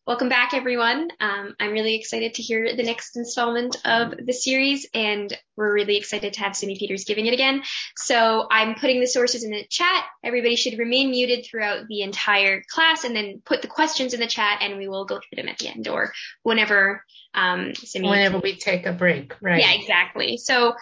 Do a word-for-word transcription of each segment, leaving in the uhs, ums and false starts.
Welcome back, everyone. Um, I'm really excited to hear the next installment of the series, and we're really excited to have Simi Peters giving it again. So I'm putting the sources in the chat. Everybody should remain muted throughout the entire class, and then put the questions in the chat, and we will go through them at the end or whenever um, Simi. Whenever we take a break, right? Yeah, exactly. So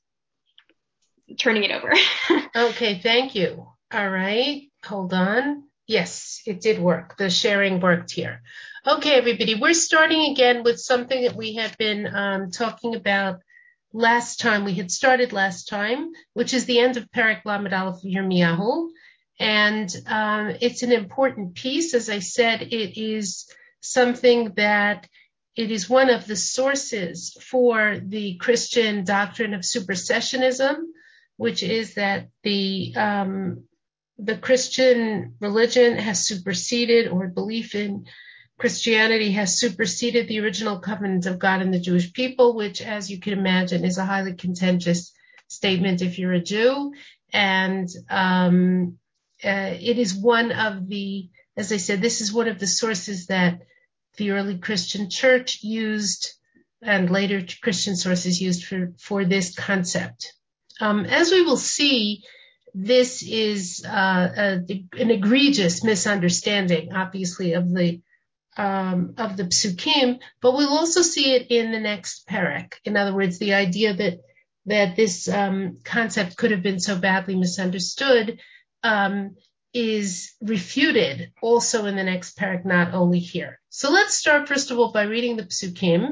turning it over. Okay, thank you. All right, hold on. Yes, it did work. The sharing worked here. Okay, everybody, we're starting again with something that we have been um, talking about last time. We had started last time, which is the end of Perek Lamed Aleph Yirmiyahu. And um, it's an important piece. As I said, it is something that it is one of the sources for the Christian doctrine of supersessionism, which is that the um, the Christian religion has superseded, or belief in Christianity has superseded the original covenant of God and the Jewish people, which, as you can imagine, is a highly contentious statement if you're a Jew. And um, uh, it is one of the, as I said, this is one of the sources that the early Christian church used and later Christian sources used for, for this concept. Um, as we will see, this is uh, a, an egregious misunderstanding, obviously, of the um, of the psukim, but we'll also see it in the next perek. In other words, the idea that that this um, concept could have been so badly misunderstood um, is refuted also in the next perek, not only here. So let's start first of all by reading the psukim,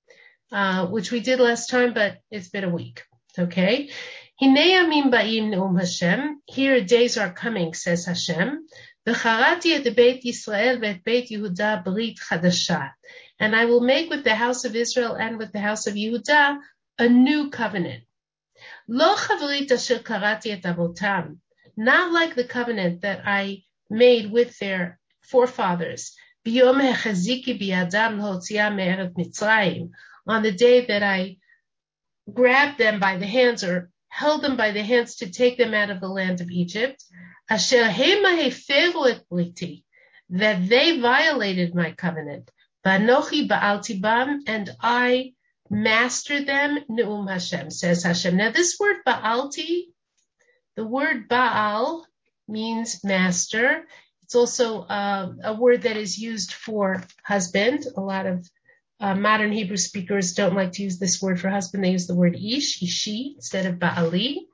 uh, which we did last time, but it's been a week. Okay. Hinei yamim ba'im ne'um Hashem. Here days are coming, says Hashem. V'charati et Beit Yisrael ve'et Beit Yehuda brit chadasha. And I will make with the house of Israel and with the house of Yehuda a new covenant. Lo chavrit asher karati et avotam. Not like the covenant that I made with their forefathers. Biyom hechaziki biyadam l'hotziah me'eret Mitzrayim. On the day that I grabbed them by the hands, or held them by the hands to take them out of the land of Egypt, asher hema heferu et briti, that they violated my covenant, v'anochi ba'alti bam, and I mastered them, ne'um Hashem, says Hashem. Now this word ba'alti, the word Baal means master. It's also uh, a word that is used for husband. A lot of Uh, modern Hebrew speakers don't like to use this word for husband. They use the word ish, ishi, instead of ba'ali.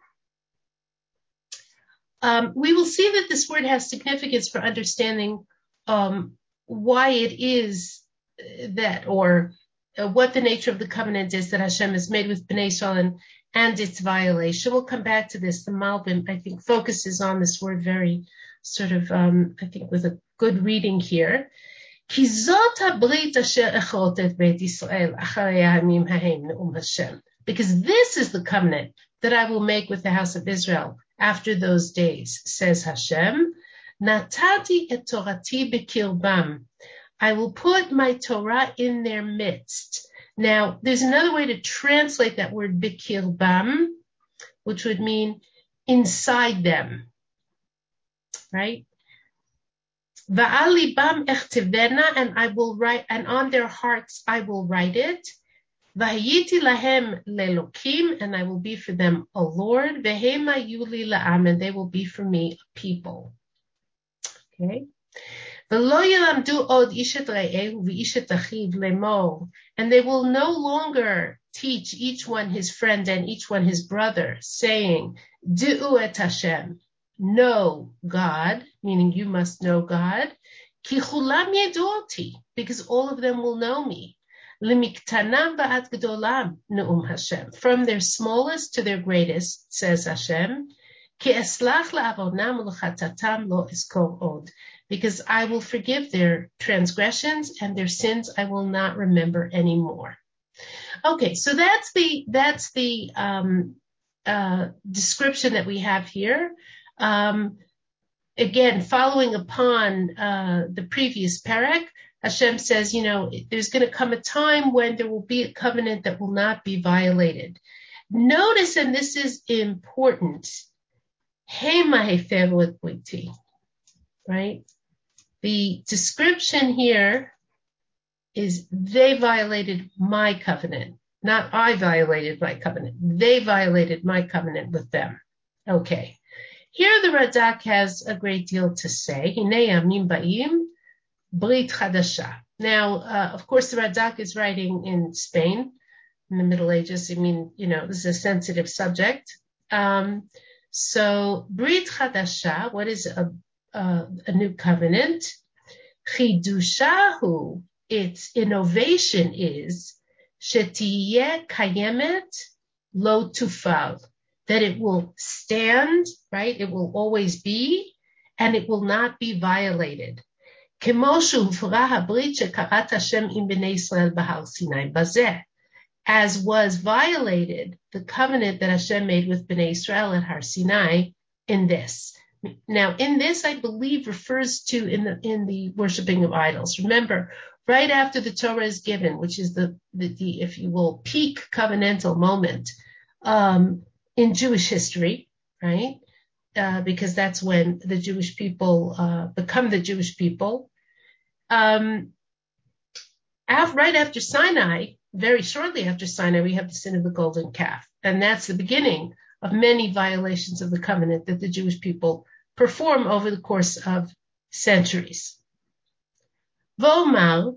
Um, we will see that this word has significance for understanding um, why it is that, or uh, what the nature of the covenant is that Hashem has made with Bnei Israel and, and its violation. We'll come back to this. The Malbim, I think, focuses on this word very sort of, um, I think, with a good reading here. Because this is the covenant that I will make with the house of Israel after those days, says Hashem. Natati et torati bekirbam. I will put my Torah in their midst. Now, there's another way to translate that word bekirbam, which would mean inside them, right? Va'al libam echtivena, and I will write, and on their hearts I will write it. V'hayiti lahem lelokim, and I will be for them a Lord. V'hema yuli la'am, and they will be for me a people. Okay. V'lo yilamdu od ishet re'ehu v'ishet achiv lemor, and they will no longer teach each one his friend and each one his brother, saying, Du'u et Hashem. Know God, meaning you must know God, ki chulam yedoti, because all of them will know me. Limiktanam va'at gedolam, ne'um Hashem, from their smallest to their greatest, says Hashem, ki eslach la'avonam u'l'chatatam lo eskor od, because I will forgive their transgressions and their sins I will not remember anymore. Okay, so that's the that's the um, uh, description that we have here. Um, again, following upon uh, the previous perek, Hashem says, you know, there's going to come a time when there will be a covenant that will not be violated. Notice, and this is important, right? The description here is they violated my covenant. Not I violated my covenant. They violated my covenant with them. Okay. Here the Radak has a great deal to say. Hinei yamim ba'im brit chadasha. Now, uh, of course, the Radak is writing in Spain in the Middle Ages. I mean, you know, this is a sensitive subject. Um, so, brit chadasha, what is a, a, a new covenant? Chidushahu, its innovation is shetiyeh kayemet lo tufal, that it will stand, right? It will always be, and it will not be violated. Kemo shehuvra habrit shekarat Hashem im bnei Yisrael bahar Sinai bazeh, as was violated the covenant that Hashem made with Bnei Israel at Har Sinai in this. Now, in this, I believe, refers to in the in the worshiping of idols. Remember, right after the Torah is given, which is the, the, the if you will, peak covenantal moment um, in Jewish history, right? Uh, because that's when the Jewish people uh, become the Jewish people. Um, af- right after Sinai, very shortly after Sinai, we have the sin of the golden calf. And that's the beginning of many violations of the covenant that the Jewish people perform over the course of centuries. V'omar,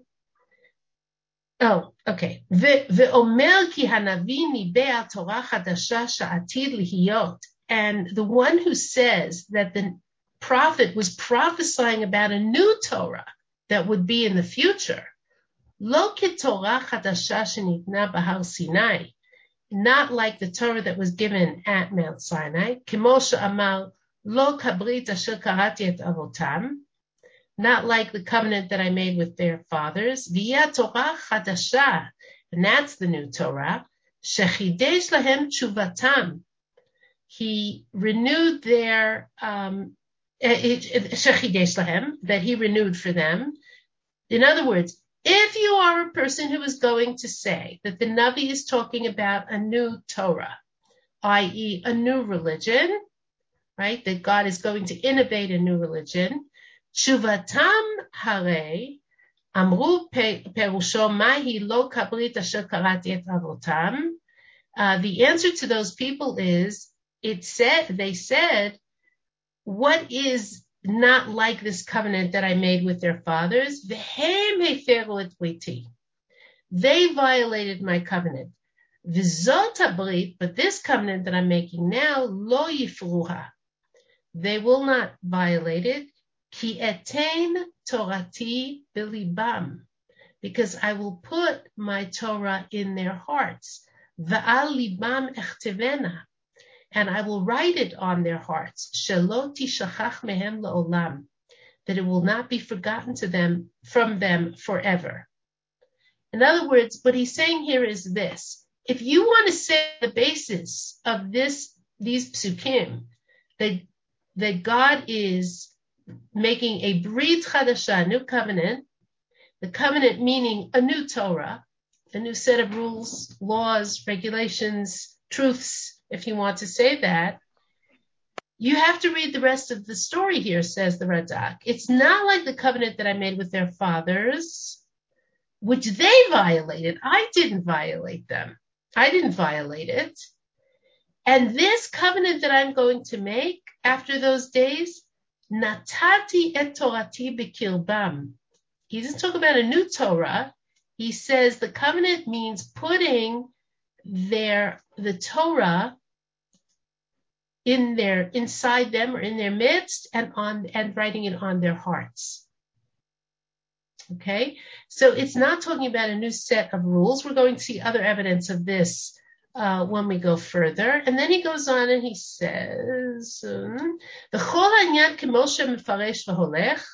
oh, okay. V'omer ki hanavi nibeh Torah chadasha sha'atid lihiyot. And the one who says that the prophet was prophesying about a new Torah that would be in the future, lo ki Torah chadasha shenitna b'Har Sinai, not like the Torah that was given at Mount Sinai, kimo she'amar lo kabrit asher karati et avotam, not like the covenant that I made with their fathers, v'yeh Torah chadasha, and that's the new Torah, shechidesh lahem tshuvatam, he renewed their, um, shechidesh lahem, that he renewed for them. In other words, if you are a person who is going to say that the Navi is talking about a new Torah, that is a new religion, right, that God is going to innovate a new religion, tshuvatam hare, amru perusho mahi lo kabrit asher karati et avotam. Uh, the answer to those people is, it said, they said, what is not like this covenant that I made with their fathers? V'hem heferu et briti. They violated my covenant. V'zot habrit, but this covenant that I'm making now, lo yifruha. They will not violate it. Ki etein torati b'libam, because I will put my Torah in their hearts. V'al libam echtevena, and I will write it on their hearts, shelo tishachach mehem le'olam, that it will not be forgotten to them from them forever. In other words, what he's saying here is this: if you want to say the basis of this, these psukim, that that God is making a brit chadasha, a new covenant, the covenant meaning a new Torah, a new set of rules, laws, regulations, truths, if you want to say that, you have to read the rest of the story here, says the Radak. It's not like the covenant that I made with their fathers, which they violated. I didn't violate them. I didn't violate it. And this covenant that I'm going to make after those days, natati et torati b'kirbam. He doesn't talk about a new Torah. He says the covenant means putting their the Torah in their inside them or in their midst and on and writing it on their hearts. Okay, so it's not talking about a new set of rules. We're going to see other evidence of this uh, when we go further. And then he goes on and he says, the chol ha'inyan kemo shemefaresh v'holech.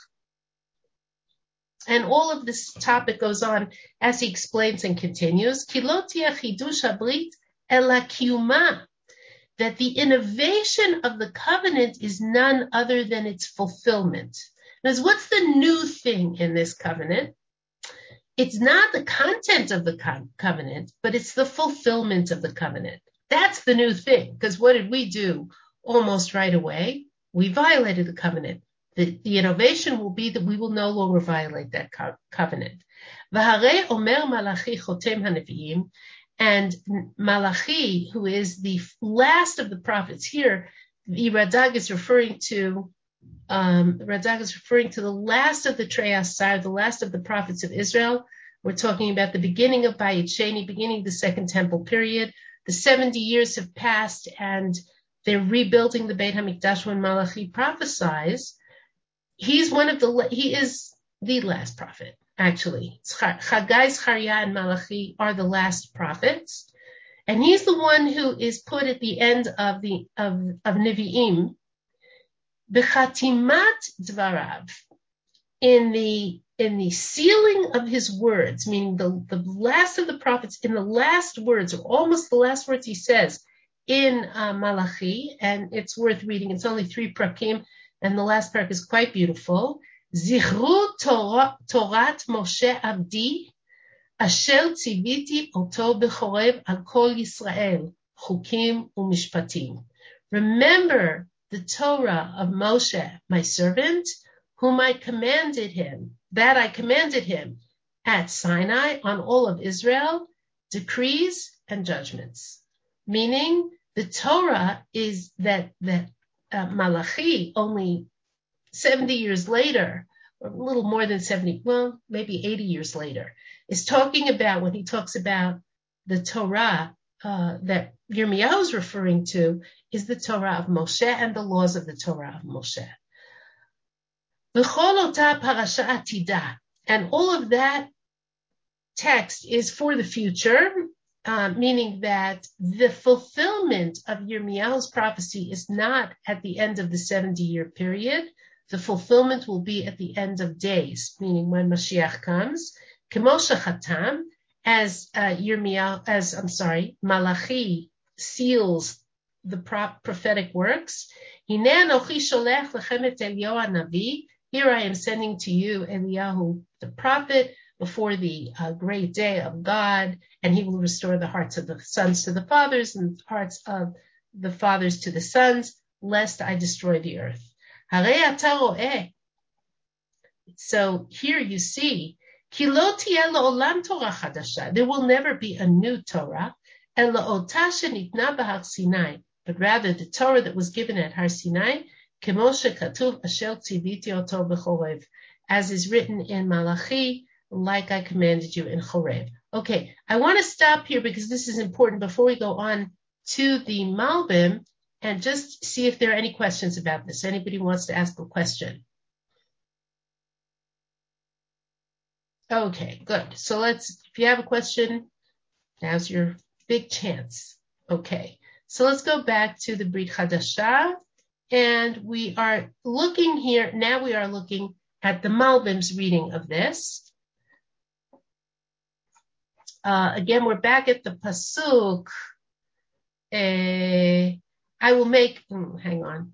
And all of this topic goes on as he explains and continues. Ki lo tieh chidush habrit ela kiyuma, that the innovation of the covenant is none other than its fulfillment. Because what's the new thing in this covenant? It's not the content of the co- covenant, but it's the fulfillment of the covenant. That's the new thing. Because what did we do almost right away? We violated the covenant. The, the innovation will be that we will no longer violate that co- covenant. V'harei omer Malachi chotem haneviim, and Malachi, who is the last of the prophets here, the Radag is referring to, um, Radag is referring to the last of the Trei Asar, the last of the prophets of Israel. We're talking about the beginning of Bayit Sheni, beginning of the Second Temple period. The seventy years have passed, and they're rebuilding the Beit HaMikdash when Malachi prophesies. He's one of the, he is the last prophet, actually. Chagai, Zechariah, and Malachi are the last prophets. And he's the one who is put at the end of the, of, of Nevi'im, B'chatimat Dvarav, in the, in the sealing of his words, meaning the, the last of the prophets, in the last words, or almost the last words he says in uh, Malachi, and it's worth reading. It's only three prakim, and the last parak is quite beautiful. Zichru Torat Moshe Avdi, Asher tziviti oto b'chorev al kol Yisrael, chukim u'mishpatim. Remember the Torah of Moshe, my servant, whom I commanded him, that I commanded him at Sinai on all of Israel, decrees and judgments. Meaning the Torah is that, that uh, Malachi, only seventy years later, or a little more than seventy, well, maybe eighty years later, is talking about, when he talks about the Torah uh, that Yirmiyahu is referring to, is the Torah of Moshe and the laws of the Torah of Moshe. And all of that text is for the future, uh, meaning that the fulfillment of Yirmiyahu's prophecy is not at the end of the seventy-year period. The fulfillment will be at the end of days, meaning when Mashiach comes. K'moshe Chatam, as uh, Yirmiyahu, as I'm sorry, Malachi seals the prophetic works. Hinei anochi sholech lechem et Eliyahu hanavi. Here I am sending to you Eliyahu the prophet before the uh, great day of God, and he will restore the hearts of the sons to the fathers and the hearts of the fathers to the sons, lest I destroy the earth. Harei ata ro'eh. So here you see, ki lo tiyeh le'olam Torah chadasha. There will never be a new Torah, ela ota shenitna b'Har Sinai, but rather the Torah that was given at Har Sinai, kemo shekatuv asher tziviti oto b'chorev, as is written in Malachi, like I commanded you in Chorev. Okay, I want to stop here because this is important before we go on to the Malbim, and just see if there are any questions about this. Anybody wants to ask a question? Okay, good. So let's, if you have a question, now's your big chance. Okay, so let's go back to the Brit Chadasha, and we are looking here, now we are looking at the Malbim's reading of this. Uh, again, we're back at the Pasuk. Uh, I will make, oh, hang on.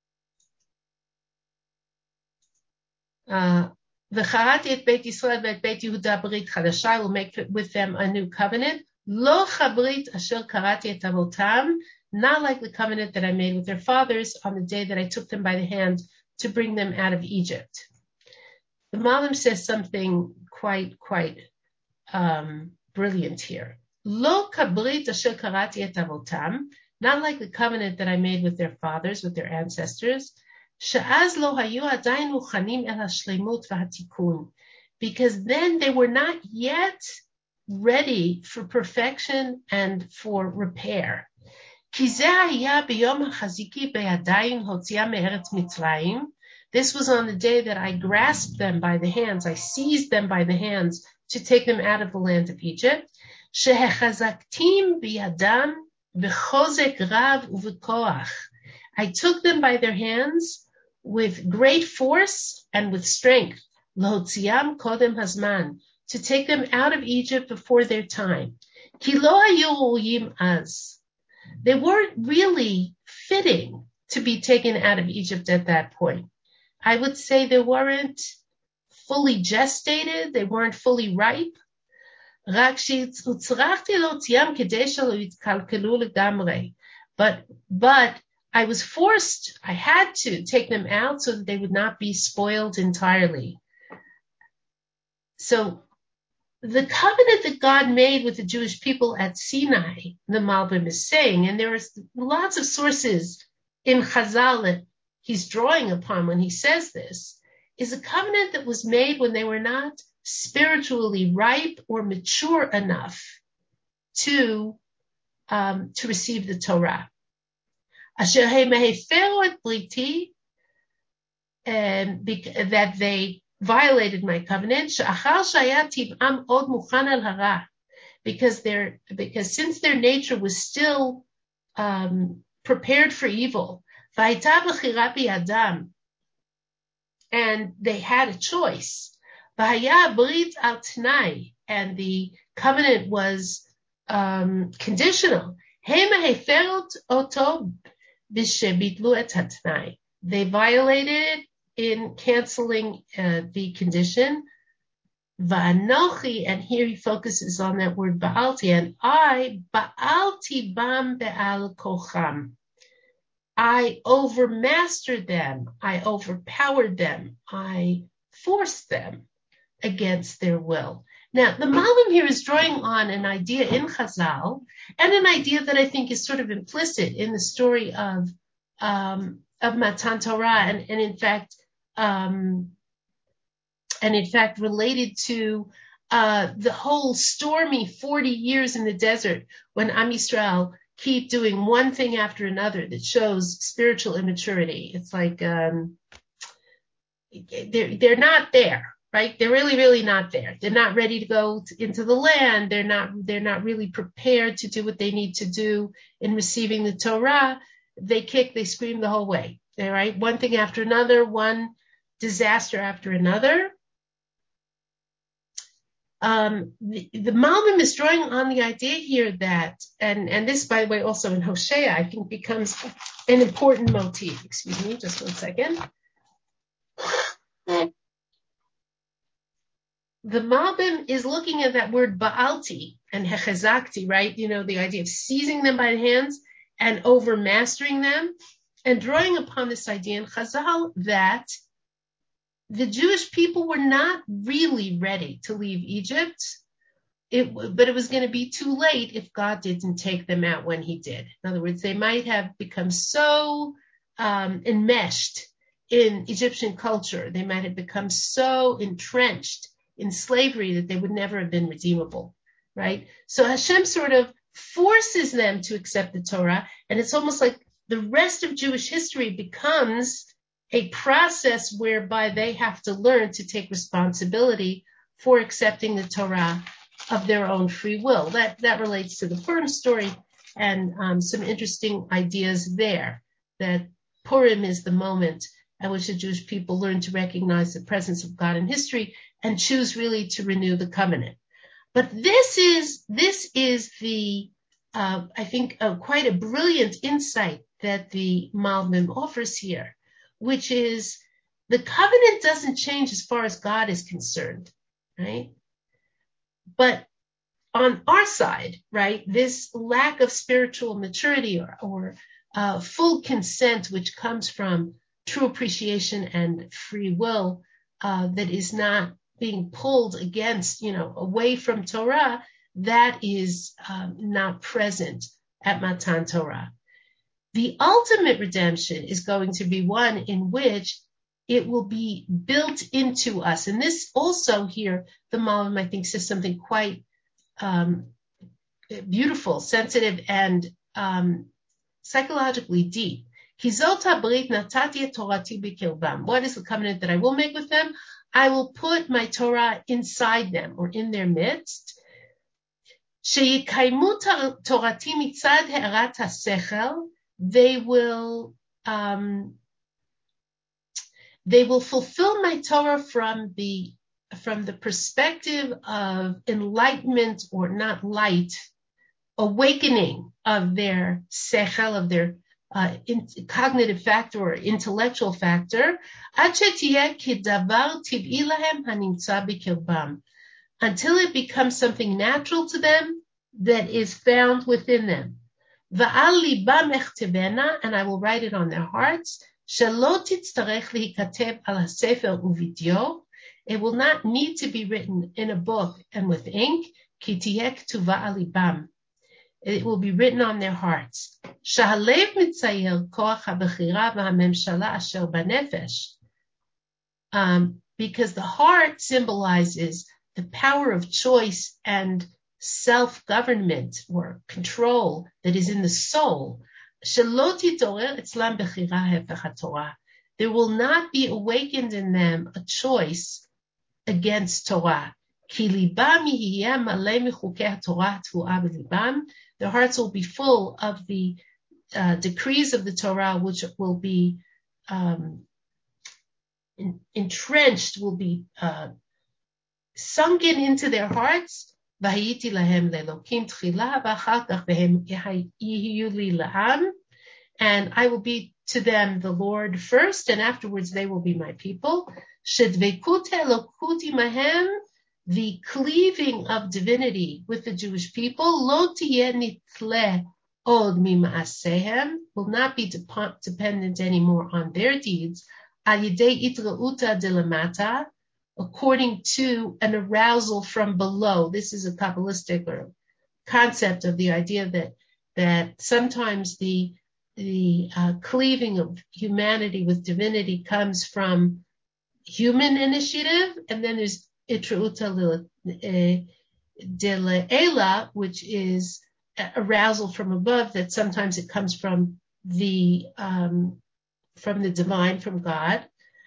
Uh, V'charati et Beit Yisrael ve'et Beit Yehuda Brit Chadasha, I will make with them a new covenant. Lo chabrit asher karati et avotam, not like the covenant that I made with their fathers on the day that I took them by the hand to bring them out of Egypt. The Malbim says something quite, quite um, brilliant here. Lo kabrit asher karati et avotam, not like the covenant that I made with their fathers, with their ancestors. She'az lo hayu adayin muchanim el hashleimut v'hatikun, because then they were not yet ready for perfection and for repair. Ki ze haya biyom hachaziki beyadayim hotzia me'eretz Mitzrayim. This was on the day that I grasped them by the hands, I seized them by the hands to take them out of the land of Egypt. Shehechazaktim biyadam b'chozek rav u'v'koach. I took them by their hands with great force and with strength. L'hotziam kodem hazman, to take them out of Egypt before their time. Ki lo hayu ru'yim az. They weren't really fitting to be taken out of Egypt at that point. I would say they weren't fully gestated, they weren't fully ripe. But, but I was forced, I had to take them out so that they would not be spoiled entirely. So the covenant that God made with the Jewish people at Sinai, the Malbim is saying, and there are lots of sources in Chazal that he's drawing upon when he says this, is a covenant that was made when they were not spiritually ripe or mature enough to, um, to receive the Torah. Asher he meheferu et briti, and that they violated my covenant, because their because since their nature was still um, prepared for evil, and they had a choice, and the covenant was um, conditional. They violated in canceling uh, the condition. Va'anochi, and here he focuses on that word ba'alti, and I, ba'alti bam be'al kocham. I overmastered them, I overpowered them, I forced them against their will. Now, the Malbim here is drawing on an idea in Chazal, and an idea that I think is sort of implicit in the story of, um, of Matan Torah, and, and in fact, Um, and in fact related to uh, the whole stormy forty years in the desert when Am Yisrael keep doing one thing after another that shows spiritual immaturity. It's like um, they're, they're not there, right? They're really, really not there. They're not ready to go to, into the land. They're not, they're not really prepared to do what they need to do in receiving the Torah. They kick, they scream the whole way. All right, one thing after another, one disaster after another. Um, the, the Malbim is drawing on the idea here that, and, and this, by the way, also in Hosea, I think becomes an important motif. Excuse me, just one second. The Malbim is looking at that word ba'alti and hechezakti, right? You know, the idea of seizing them by the hands and overmastering them, and drawing upon this idea in Chazal that the Jewish people were not really ready to leave Egypt, it, but it was going to be too late if God didn't take them out when he did. In other words, they might have become so um, enmeshed in Egyptian culture, they might have become so entrenched in slavery that they would never have been redeemable, right? So Hashem sort of forces them to accept the Torah, and it's almost like the rest of Jewish history becomes a process whereby they have to learn to take responsibility for accepting the Torah of their own free will. That that relates to the Purim story, and um, some interesting ideas there, that Purim is the moment at which the Jewish people learn to recognize the presence of God in history and choose really to renew the covenant. But this is this is the uh, I think uh, quite a brilliant insight that the Malbim offers here, which is the covenant doesn't change as far as God is concerned, right? But on our side, right, this lack of spiritual maturity or, or uh, full consent, which comes from true appreciation and free will, uh, that is not being pulled against, you know, away from Torah, that is um, not present at Matan Torah. The ultimate redemption is going to be one in which it will be built into us. And this also here, the Malbim, I think, says something quite um, beautiful, sensitive, and um, psychologically deep. What is the covenant that I will make with them? I will put my Torah inside them, or in their midst. They will um, they will fulfill my Torah from the from the perspective of enlightenment, or not light, awakening of their sechel, of their uh, in, cognitive factor or intellectual factor, until it becomes something natural to them that is found within them. And I will write it on their hearts. It will not need to be written in a book and with ink. Ki tiyeh ktuva al libam. It will be written on their hearts. Shahalev mitzayer koach habechira v'hamemshala asher banefesh. Um, because the heart symbolizes the power of choice and self-government or control that is in the soul. Shelo titorer etzlam bechira hefech haTorah. There will not be awakened in them a choice against Torah. Ki libam yihiyeh maleh michukei haTorah tvuah b'libam. Their hearts will be full of the uh, decrees of the Torah, which will be um, in, entrenched, will be uh, sunken into their hearts. V'hayiti lahem le'elokim tchila v'achar kach v'hem yihiyu li la'am. And I will be to them the Lord first, and afterwards they will be my people. Shedvekut elokut imahem. The cleaving of divinity with the Jewish people, lo tiyeh nitle od mima'asehem, will not be dep- dependent anymore on their deeds, al yidei itrauta dilamata, according to an arousal from below. This is a Kabbalistic or concept of the idea that that sometimes the the uh, cleaving of humanity with divinity comes from human initiative, and then there's Itrauta Dele'ela, which is arousal from above, that sometimes it comes from the um, from the divine, from God.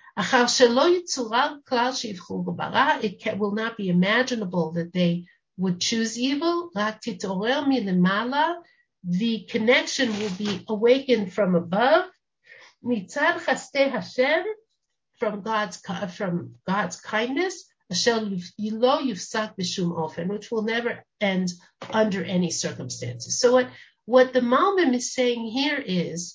It can, will not be imaginable that they would choose evil. The connection will be awakened from above. From God's from God's kindness. Which will never end under any circumstances. So what, what the Malbim is saying here is,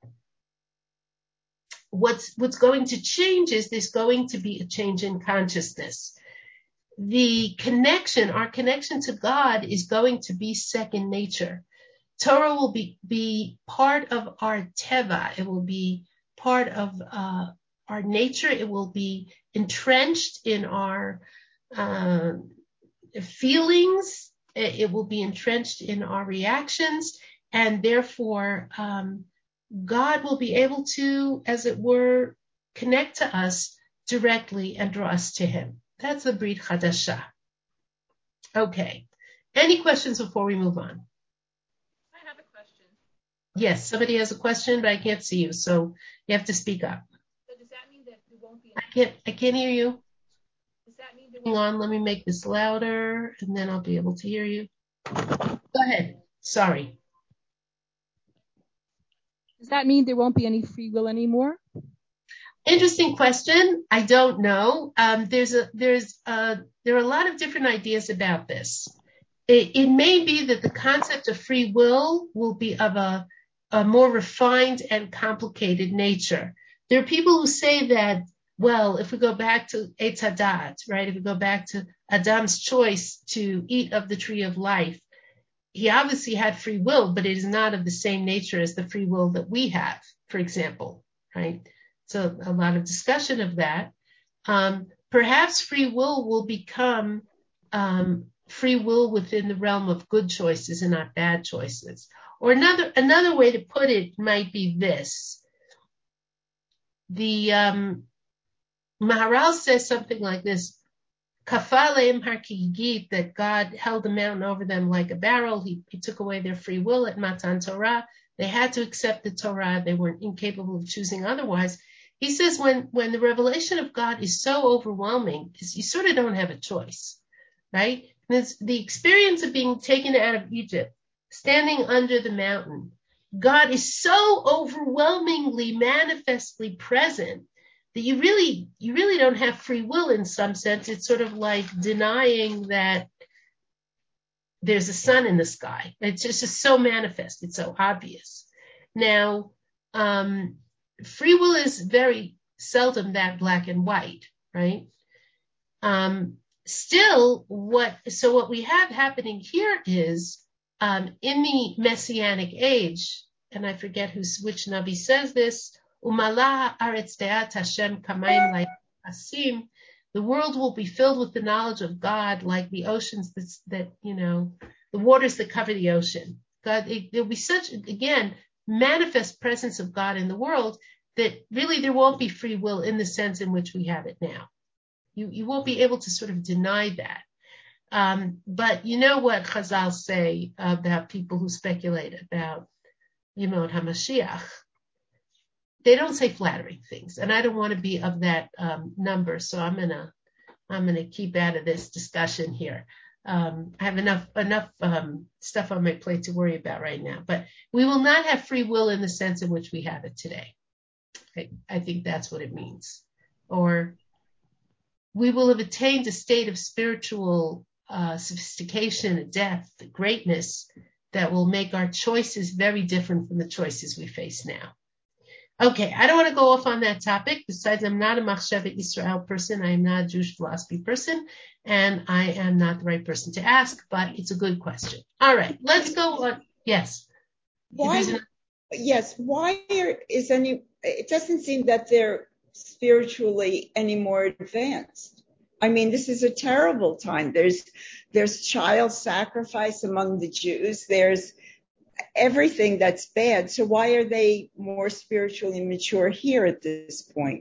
what's, what's going to change is there's going to be a change in consciousness. The connection, our connection to God is going to be second nature. Torah will be, be part of our teva. It will be part of uh, our nature. It will be entrenched in our uh, feelings. It will be entrenched in our reactions, and therefore um, God will be able to, as it were, connect to us directly and draw us to Him. That's the Brit Chadasha. Okay. Any questions before we move on? I have a question. Yes, somebody has a question, but I can't see you, so you have to speak up. I can't, I can't hear you. Does that mean Hang on, let me make this louder, and then I'll be able to hear you. Go ahead. Sorry. Does that mean there won't be any free will anymore? Interesting question. I don't know. Um, there's a, there's a, there are a lot of different ideas about this. It, it may be that the concept of free will will be of a, a more refined and complicated nature. There are people who say that, well, if we go back to Eitz Hadat, right, if we go back to Adam's choice to eat of the tree of life, he obviously had free will, but it is not of the same nature as the free will that we have, for example, right? So a lot of discussion of that. Um, perhaps free will will become um, free will within the realm of good choices and not bad choices. Or another another way to put it might be this. The um, Maharal says something like this: Kafaleim harkigit, that God held the mountain over them like a barrel. He, he took away their free will at Matan Torah. They had to accept the Torah. They weren't incapable of choosing otherwise. He says when, when the revelation of God is so overwhelming, you sort of don't have a choice, right? And it's the experience of being taken out of Egypt, standing under the mountain. God is so overwhelmingly, manifestly present that you really, you really don't have free will in some sense. It's sort of like denying that there's a sun in the sky. It's just, just so manifest. It's so obvious. Now, um, free will is very seldom that black and white, right? Um, still, what, so what we have happening here is, um, in the Messianic age, and I forget who's, which Navi says this, Umala aretz de'at Hashem kamayim la'asim, The world will be filled with the knowledge of God, like the oceans that, that you know, the waters that cover the ocean. God, it, there'll be such, again, manifest presence of God in the world that really there won't be free will in the sense in which we have it now. You, you won't be able to sort of deny that. Um, but you know what Chazal say about people who speculate about Yemot HaMashiach? They don't say flattering things, and I don't want to be of that um, number, so I'm gonna I'm gonna keep out of this discussion here. Um, I have enough enough um, stuff on my plate to worry about right now. But we will not have free will in the sense in which we have it today. I, I think that's what it means. Or we will have attained a state of spiritual uh, sophistication, a depth, a greatness that will make our choices very different from the choices we face now. Okay, I don't want to go off on that topic. Besides, I'm not a Machshavah Israel person. I am not a Jewish philosophy person, and I am not the right person to ask, but it's a good question. All right, let's go on. Yes. Why? Yes. Why are, is any? It doesn't seem that they're spiritually any more advanced. I mean, this is a terrible time. There's there's child sacrifice among the Jews. There's everything that's bad. So why are they more spiritually mature here at this point?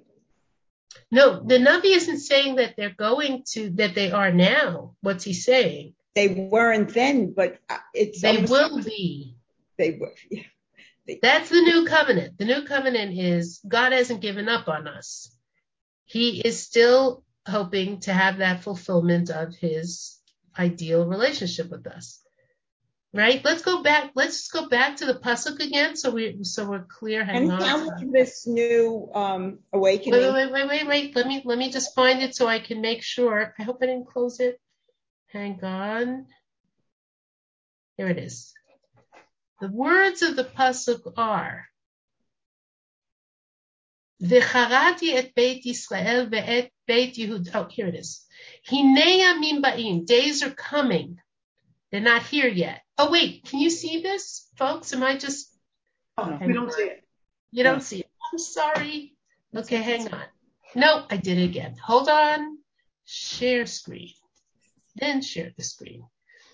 No, the Navi isn't saying that they're going to, that they are now. What's he saying? They weren't then, but it's they will be. They will. Yeah. They, That's the new covenant. The new covenant is God hasn't given up on us. He is still hoping to have that fulfillment of his ideal relationship with us. Right? Let's go back. Let's just go back to the pasuk again, so we so we're clear. Hang and on. how much of this new um, awakening? Wait, wait, wait, wait, wait. Let me let me just find it so I can make sure. I hope I didn't close it. Hang on. Here it is. The words of the pasuk are: V'charati et Beit Yisrael ve'et Beit Yehuda. Oh, here it is. Hinei yamim ba'im. Days are coming. They're not here yet. Oh, wait, can you see this, folks? Am I just... Oh, no, we don't see it. You don't see it. I'm sorry. Okay, hang on. No, I did it again. Hold on. Share screen. Then share the screen.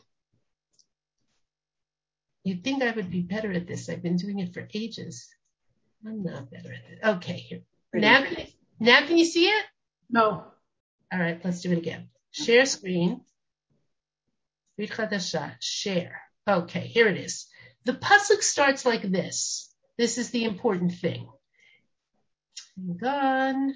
You'd think I would be better at this. I've been doing it for ages. I'm not better at it. Okay, here. Now can, now can you see it? No. All right, let's do it again. Share screen. Share. Okay, here it is. The pasuk starts like this. This is the important thing. Hang on.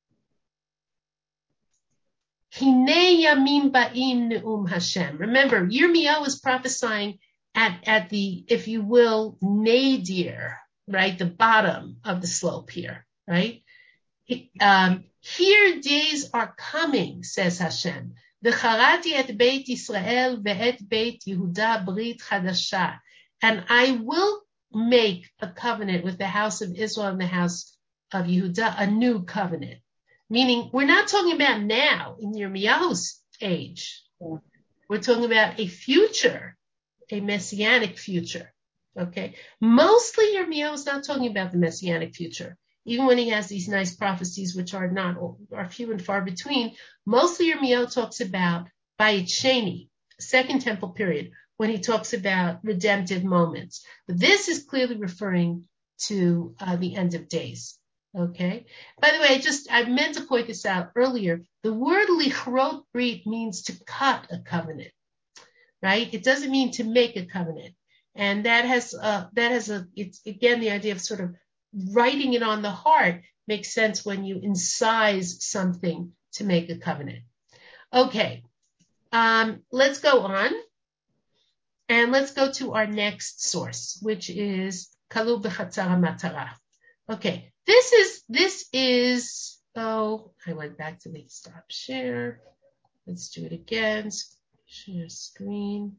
Hinei yamim ba'im ne'um Hashem. Remember, Yirmiyahu is prophesying at, at the, if you will, nadir, right? The bottom of the slope here, right? Um, here days are coming, says Hashem. V'charati et Beit Yisrael ve'et Beit Yehuda brit chadasha. And I will make a covenant with the house of Israel and the house of Yehuda, a new covenant. Meaning, we're not talking about now in Yirmiyahu's age. We're talking about a future, a messianic future. Okay? Mostly Yirmiyahu is not talking about the messianic future. Even when he has these nice prophecies, which are not, are few and far between, mostly Yirmiyahu talks about Bayit Sheni, second temple period, when he talks about redemptive moments. But this is clearly referring to uh, the end of days. Okay. By the way, I just, I meant to point this out earlier. The word lichrot brit means to cut a covenant, right? It doesn't mean to make a covenant. And that has, uh, that has a, it's again, the idea of sort of writing it on the heart makes sense when you incise something to make a covenant. Okay. Um, let's go on. And let's go to our next source, which is Kalu B'Chatzar HaMatara. Okay. This is, this is, oh, I went back to the stop share. Let's do it again. Share screen.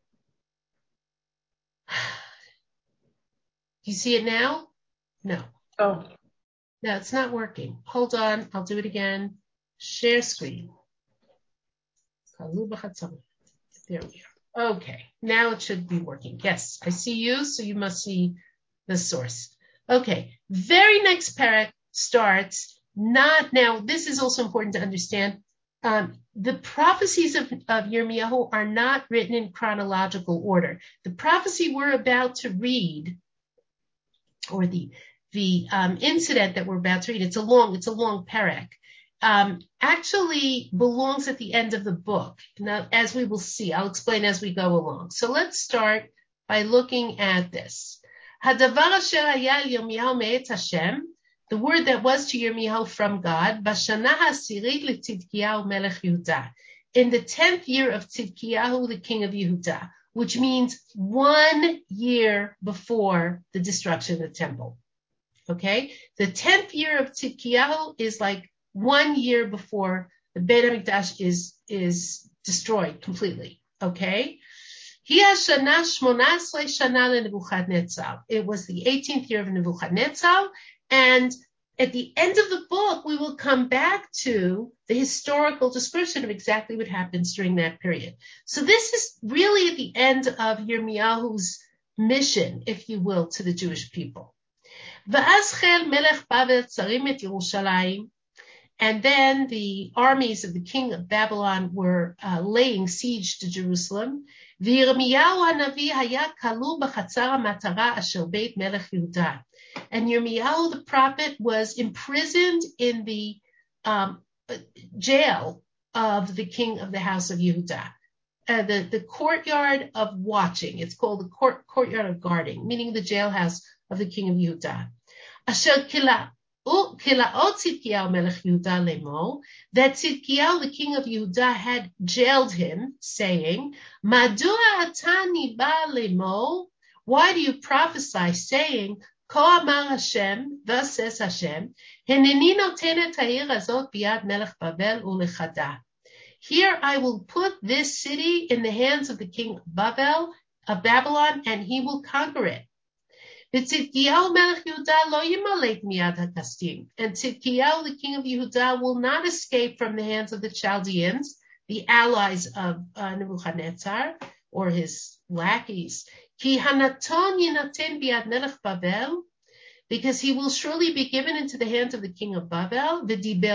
Do you see it now? No. Oh. No, it's not working. Hold on. I'll do it again. Share screen. There we are. Okay. Now it should be working. Yes, I see you, so you must see the source. Okay. Very next parak starts not, now this is also important to understand. um, the prophecies of, of Yirmiyahu are not written in chronological order. The prophecy we're about to read, or the the um, incident that we're about to read, it's a long, it's a long perek, um, actually belongs at the end of the book. Now, as we will see, I'll explain as we go along. So let's start by looking at this. Hadavar asher haya Yirmiyahu me'et Hashem, the word that was to Yirmiyahu from God, Bashana ha'asirit leTzidkiyahu melech Yehuda, in the tenth year of Tzidkiyahu, the king of Yehuda, which means one year before the destruction of the temple. Okay? The tenth year of Tzidkiyahu is like one year before the Beit HaMikdash is, is destroyed completely. Okay? It was the eighteenth year of Nebuchadnezzar, and at the end of the book, we will come back to the historical description of exactly what happens during that period. So this is really at the end of Yirmiyahu's mission, if you will, to the Jewish people. And then the armies of the king of Babylon were uh, laying siege to Jerusalem. And Yirmiyahu the prophet was imprisoned in the um, jail of the king of the house of Yehuda, uh, the, the courtyard of watching. It's called the court, courtyard of guarding, meaning the jailhouse of the king of Yehuda. Asher kila Tzidkiyahu melech Yehuda lemo, that Tzidkiyahu the king of Yehuda had jailed him, saying, Madua atani ba lemo, why do you prophesy, saying, Ko amar Hashem, thus says Hashem, Hineni notenet ha'ir hazot biyad melech Babel ulechada. Here I will put this city in the hands of the king of Babel, of Babylon, and he will conquer it. And Tzidkiyahu the king of Yehuda will not escape from the hands of the Chaldeans, the allies of uh, Nebuchadnezzar, or his lackeys. Because he will surely be given into the hands of the king of Babel.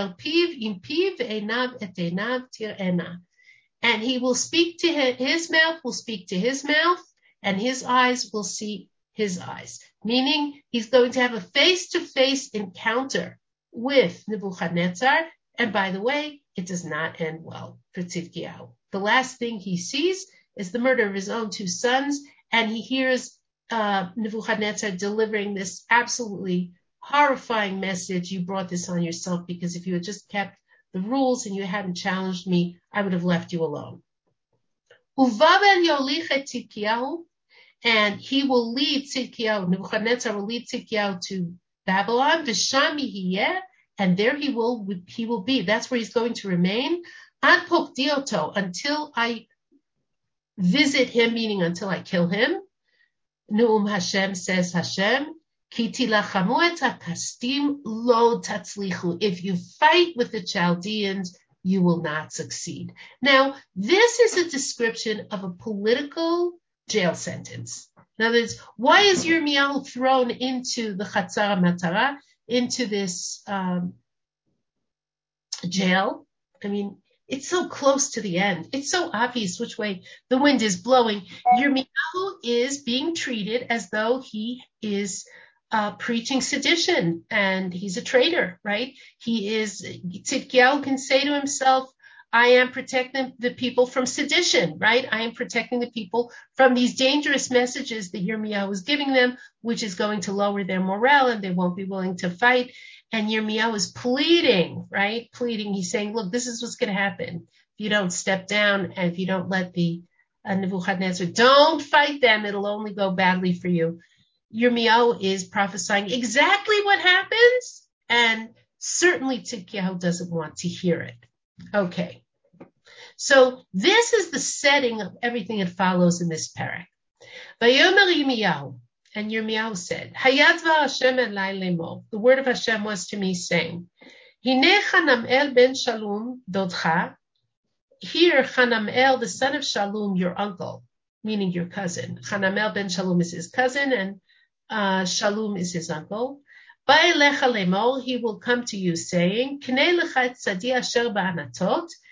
And he will speak to his, his mouth will speak to his mouth, and his eyes will see his eyes, meaning he's going to have a face-to-face encounter with Nebuchadnezzar. And by the way, it does not end well for Tzidkiyahu. The last thing he sees is the murder of his own two sons, and he hears uh, Nebuchadnezzar delivering this absolutely horrifying message. You brought this on yourself, because if you had just kept the rules and you hadn't challenged me, I would have left you alone. Uvavel yolich et Tzidkiyahu, and he will lead Tzidkiyahu, Nebuchadnezzar will lead Tzidkiyahu to Babylon, V'sham yihiyeh, and there he will he will be. That's where he's going to remain. Ad pokdioto, until I visit him, meaning until I kill him. Nu'um Hashem, says Hashem, Ki tilachamu et hakasdim lo tatzlichu. If you fight with the Chaldeans, you will not succeed. Now, this is a description of a political jail sentence. In other words, why is Yirmiyahu thrown into the Chatzar HaMatara, into this um, jail? I mean, it's so close to the end. It's so obvious which way the wind is blowing. Yirmiyahu is being treated as though he is uh, preaching sedition, and he's a traitor, right? He is, Tzidkiyahu can say to himself, I am protecting the people from sedition, right? I am protecting the people from these dangerous messages that Yirmiyahu is giving them, which is going to lower their morale, and they won't be willing to fight. And Yirmiyahu is pleading, right? Pleading. He's saying, look, this is what's going to happen if you don't step down, and if you don't let the uh, Nebuchadnezzar, don't fight them, it'll only go badly for you. Yirmiyahu is prophesying exactly what happens, and certainly Tzidkiyahu doesn't want to hear it. Okay, so this is the setting of everything that follows in this parak. Vayomer Yirmiyahu, and Yirmiyahu said, Hayat v'Hashem elai lemor. The word of Hashem was to me, saying, Hine Chanamel ben Shalom dodcha. Here, Chanamel, the son of Shalom, your uncle, meaning your cousin. Chanamel ben Shalom is his cousin, and uh, Shalom is his uncle. He will come to you saying, Knei lecha et tzadi asher ba'anatot,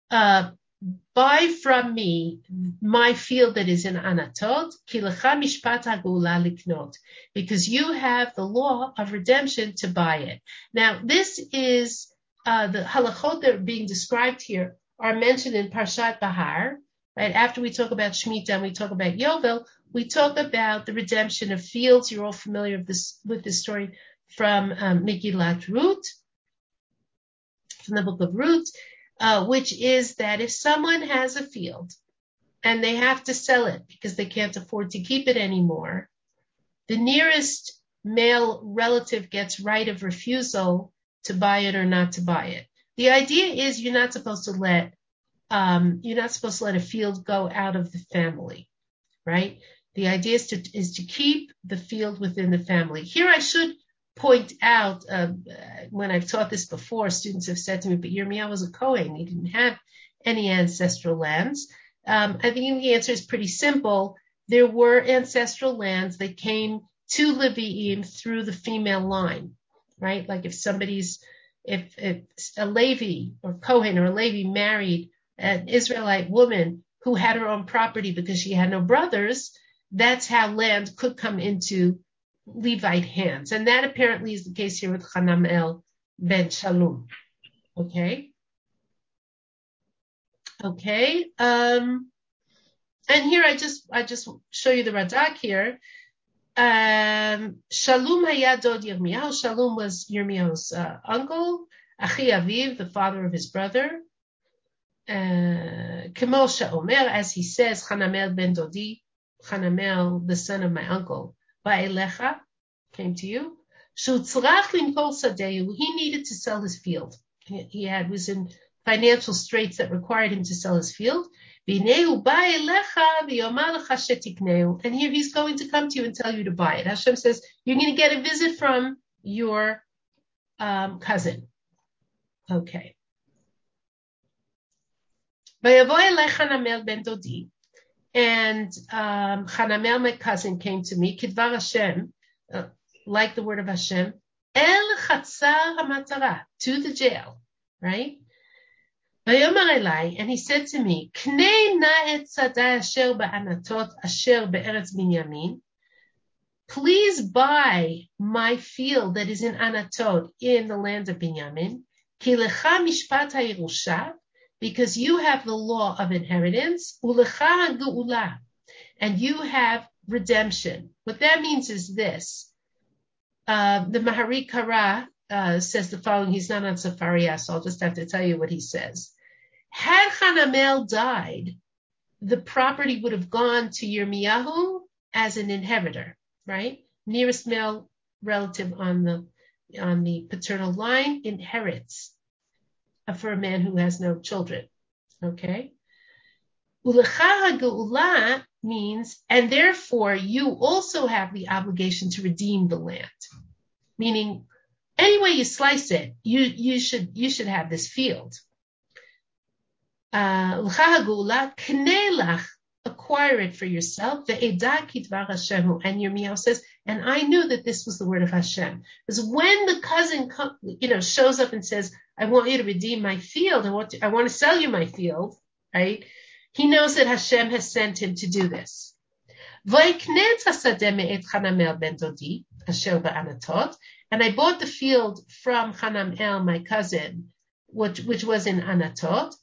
uh, buy from me my field that is in Anatot, ki lecha mishpat hagula liknot, because you have the law of redemption to buy it. Now, this is uh, the halachot that are being described here are mentioned in Parshat Bahar. Right after we talk about Shemitah and we talk about Yovel, we talk about the redemption of fields. You're all familiar with this with this story from um, Megillat Ruth, from the book of Ruth. Uh, which is that if someone has a field and they have to sell it because they can't afford to keep it anymore, the nearest male relative gets right of refusal to buy it or not to buy it. The idea is you're not supposed to let um, you're not supposed to let a field go out of the family, right? The idea is to is to keep the field within the family. Here I should point out, uh, when I've taught this before, students have said to me, but Yirmiyahu was a Kohen. He didn't have any ancestral lands. Um, I think the answer is pretty simple. There were ancestral lands that came to Levi'im through the female line, right? Like if somebody's, if, if a Levi or Kohen or a Levi married an Israelite woman who had her own property because she had no brothers, that's how land could come into Levite hands. And that apparently is the case here with Hanamel ben Shalom. Okay. Okay. Um, and here I just, I just show you the Radak here. Um, Shalom haya dod Yirmiyahu. Shalom was Yirmiyahu's uh, uncle. Achi Aviv, the father of his brother. Uh, Kemo she'omer, as he says, Hanamel ben Dodi, Hanamel, the son of my uncle. Ba'elecha, came to you. He needed to sell his field. He had was in financial straits that required him to sell his field. And here he's going to come to you and tell you to buy it. Hashem says, you're going to get a visit from your um, cousin. Okay. And um, Hanamel, my cousin, came to me, Kidvar Hashem, uh, like the word of Hashem, El Chatzar HaMatara, to the jail, right? And he said to me, Knei na et tzadai asher ba'anatot asher be'eretz Binyamin. Please buy my field that is in Anatot, in the land of Binyamin. Ki lecha mishpat ha'irusha, because you have the law of inheritance, ulecha ha'geula, and you have redemption. What that means is this. Uh, the Mahari Kara uh, says the following. He's not on Sefaria, so I'll just have to tell you what he says. Had Hanamel died, the property would have gone to Yirmiyahu as an inheritor, right? Nearest male relative on the on the paternal line inherits for a man who has no children. Okay? Ulecha ha'geula means, and therefore you also have the obligation to redeem the land. Meaning, any way you slice it, you, you should you should have this field. Ulecha ha'geula knei lach, acquire it for yourself. Ve'edah kidvar Hashem, and Yirmiyahu says, and I knew that this was the word of Hashem. Because when the cousin, you know, shows up and says, I want you to redeem my field, I want to, I want to sell you my field, right? He knows that Hashem has sent him to do this. And I bought the field from Hanamel, my cousin, which, which was in Anatot.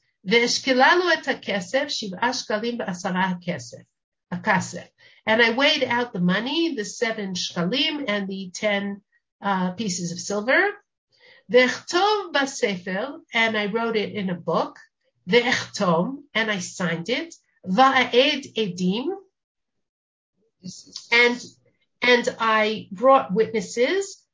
And I weighed out the money, the seven shkalim and the ten uh, pieces of silver. And I wrote it in a book. And I signed it. Va'ed edim. And, and I brought witnesses.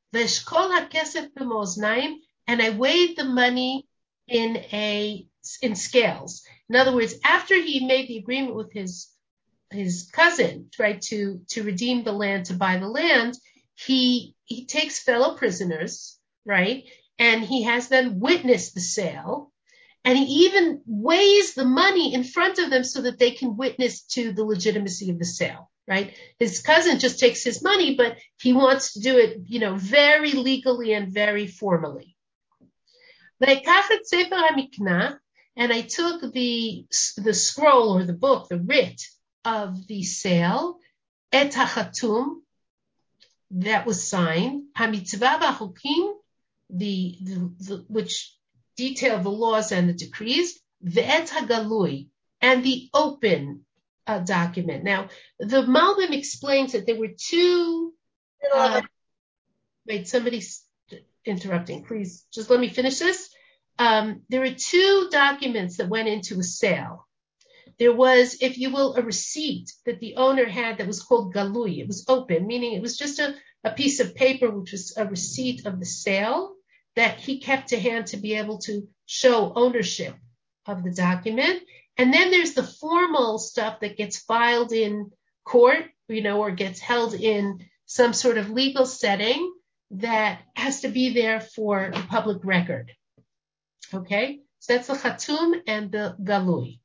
And I weighed the money in a, in scales. In other words, after he made the agreement with his, his cousin, right, to, to redeem the land, to buy the land, he, he takes fellow prisoners, right, and he has them witness the sale. And he even weighs the money in front of them so that they can witness to the legitimacy of the sale, right? His cousin just takes his money, but he wants to do it, you know, very legally and very formally. And and I took the, the scroll or the book, the writ of the sale, et hachatum, that was signed, hamitzvah v'chukim, the, the, the, which detail the laws and the decrees, ve'et hagalui, and the open uh, document. Now, the Malbim explains that there were two, uh, wait, somebody's interrupting, please, just let me finish this. Um, there were two documents that went into a sale. There was, if you will, a receipt that the owner had that was called galui. It was open, meaning it was just a, a piece of paper, which was a receipt of the sale that he kept to hand to be able to show ownership of the document. And then there's the formal stuff that gets filed in court, you know, or gets held in some sort of legal setting that has to be there for the public record. Okay, so that's the chatum and the galui.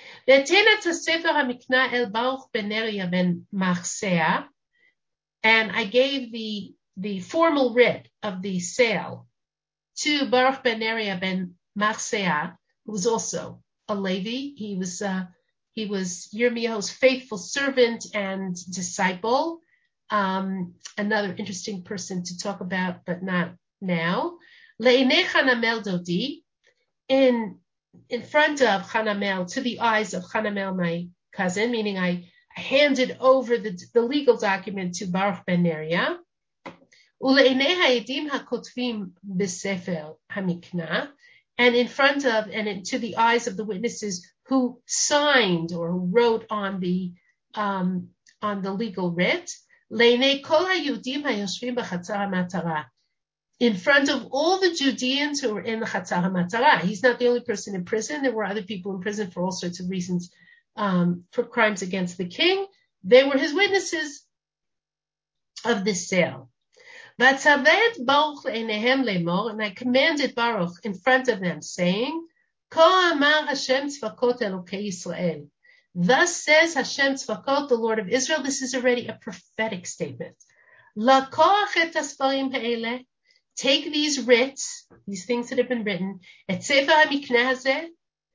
And I gave the, the formal writ of the sale to Baruch ben Neriah ben Machseah, who was also a Levi. He was, uh, he was Yirmiyahu's faithful servant and disciple. Um, another interesting person to talk about, but not now. Le'inei Chanamel Dodi, in in front of Chanamel, to the eyes of Chanamel, my cousin, meaning I, I handed over the, the legal document to Baruch ben Neriah. Ule'inei ha'edim ha'kotvim b'sefer ha'mikna, and in front of and in, to the eyes of the witnesses who signed or who wrote on the um, on the legal writ. Le'inei kol ha'yudim ha'yoshvim b'chatzar ha'matara, in front of all the Judeans who were in the Chatzar HaMatara. He's not the only person in prison. There were other people in prison for all sorts of reasons, um, for crimes against the king. They were his witnesses of this sale. Vatzavet Baruch le'enehem lemor, and I commanded Baruch in front of them, saying, Ko amar Hashem tzvakot Elokei Yisrael. Thus says Hashem tzvakot, the Lord of Israel. This is already a prophetic statement. Lakoach et asfarim ha'eleh, take these writs, these things that have been written, et sefer ha'mikneh hazeh,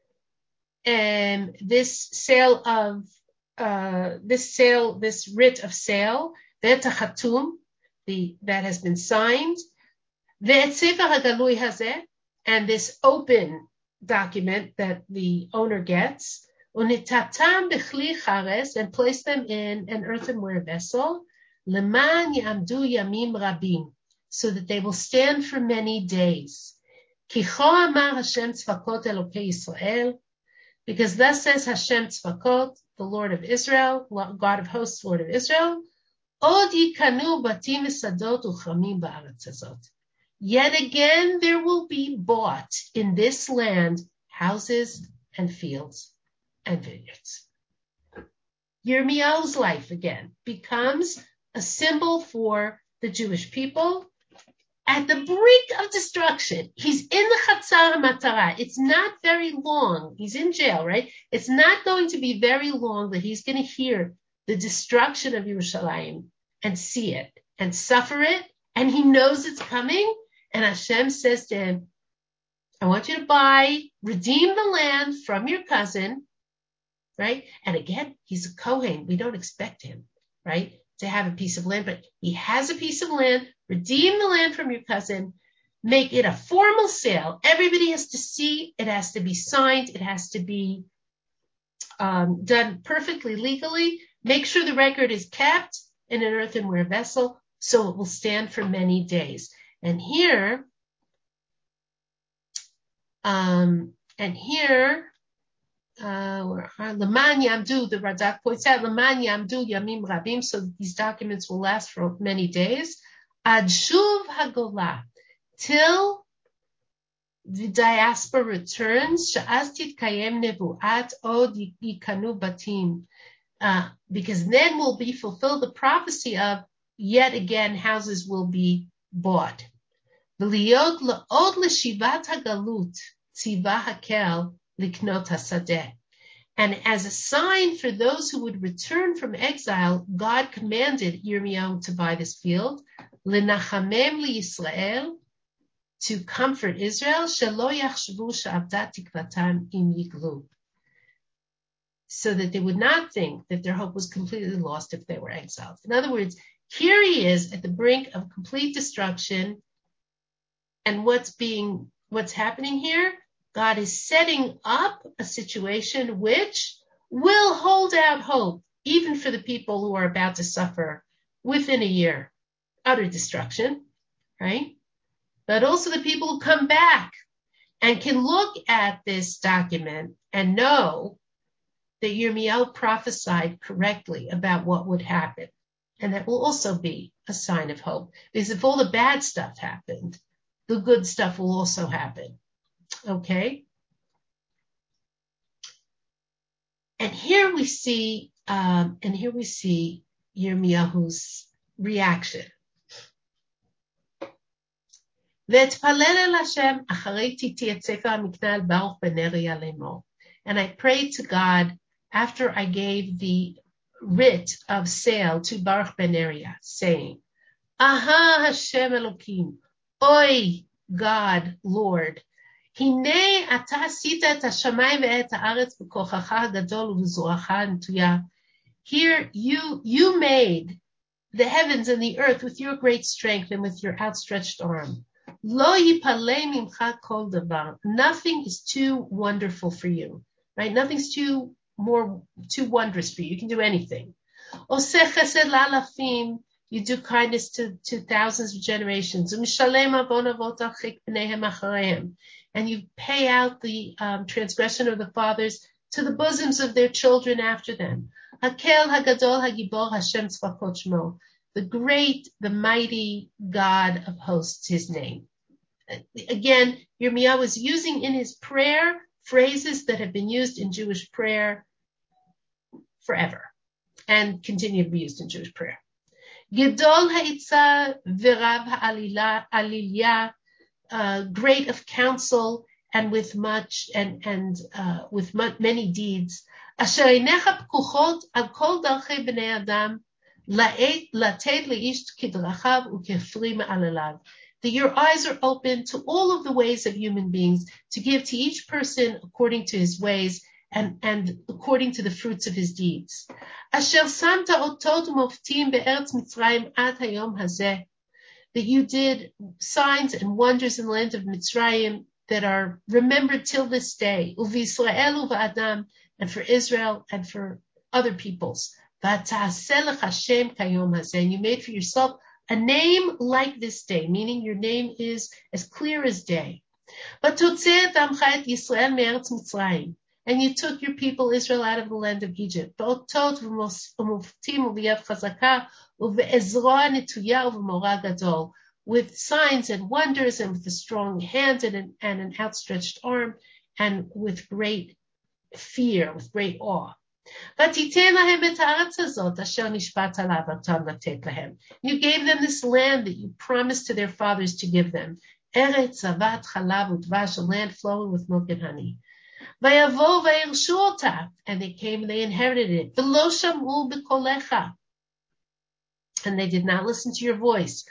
and this sale of, uh, this sale, this writ of sale, ve'et hachatum, the, that has been signed, ve'et sefer hagalui hazeh, and this open document that the owner gets, unitatam b'chli chares, and place them in an earthenware vessel, leman yamdu yamim rabim, so that they will stand for many days. Ki cho amar Hashem tzvakot Elokei Yisrael, because thus says Hashem tzvakot, the Lord of Israel, God of hosts, Lord of Israel, od yikanu batim v'sadot uchamim ba'aretz hazot. Yet again there will be bought in this land houses and fields and vineyards. Yirmiyahu's life again becomes a symbol for the Jewish people. At the brink of destruction, he's in the Chatzar HaMatara. It's not very long. He's in jail, right? It's not going to be very long that he's going to hear the destruction of Yerushalayim and see it and suffer it. And he knows it's coming. And Hashem says to him, I want you to buy, redeem the land from your cousin, right? And again, he's a Kohen. We don't expect him, right, to have a piece of land, but he has a piece of land. Redeem the land from your cousin, make it a formal sale. Everybody has to see, it has to be signed, it has to be um, done perfectly legally. Make sure the record is kept in an earthenware vessel so it will stand for many days. And here, um, and here, uh, Leman Yamdu, the Radak points out, Leman Yamdu Yamim Rabim, so that these documents will last for many days. Ad Shuv Hagolah, till the diaspora returns, Sha'az titkayem nevu'at od yikanu batim, uh, because then will be fulfilled the prophecy of yet again houses will be bought. V'liyot la'od l'shivat hagalut tziva hakel liknot hasadeh. And as a sign for those who would return from exile, God commanded Yirmiyahu to buy this field. L'nachamem liYisrael, to comfort Israel, shelo yachshvu she'avda tikvatam im yiglu, so that they would not think that their hope was completely lost if they were exiled. In other words, here he is at the brink of complete destruction, and what's being, what's happening here? God is setting up a situation which will hold out hope, even for the people who are about to suffer within a year utter destruction, right? But also the people who come back and can look at this document and know that Yirmiyahu prophesied correctly about what would happen. And that will also be a sign of hope. Because if all the bad stuff happened, the good stuff will also happen. Okay? And here we see, um, and here we see Yirmiyahu's reaction. ואתפלל אל השם אחרי תיתי את ספר המקנה על ברוך בן נריה לאמור. And I prayed to God after I gave the writ of sale to Baruch ben Neriah, saying, Aha Hashem Elokim, Oi God, Lord, הנה אתה עשית את השמיים ואת הארץ בכוחך הגדול ובזרועך הנטויה. Here you, you made the heavens and the earth with your great strength and with your outstretched arm. Lo yipalei mimcha kol davar. Nothing is too wonderful for you, right? Nothing's too more too wondrous for you. You can do anything. Oseh chesed la'alafim. You do kindness to, to thousands of generations. U'mishalem avon avot achik b'neihem achareim. And you pay out the um, transgression of the fathers to the bosoms of their children after them. Hakel hagadol hagibor Hashem tzvakot shmo. The great, the mighty God of hosts, his name. Again, Yirmiyahu was using in his prayer phrases that have been used in Jewish prayer forever and continue to be used in Jewish prayer. Gedol ha'itza v'rav ha'alilya, uh, great of counsel and with much and and uh, with much, many deeds. Asher einecha pkuchot al kol darchei bnei adam. That your eyes are open to all of the ways of human beings, to give to each person according to his ways and, and according to the fruits of his deeds. That you did signs and wonders in the land of Mitzrayim that are remembered till this day, and for Israel and for other peoples. And you made for yourself a name like this day, meaning your name is as clear as day. And you took your people Israel out of the land of Egypt with signs and wonders and with a strong hand and an, and an outstretched arm and with great fear, with great awe. You gave them this land that you promised to their fathers to give them. A land flowing with milk and honey. And they came and they inherited it. And they did not listen to your voice.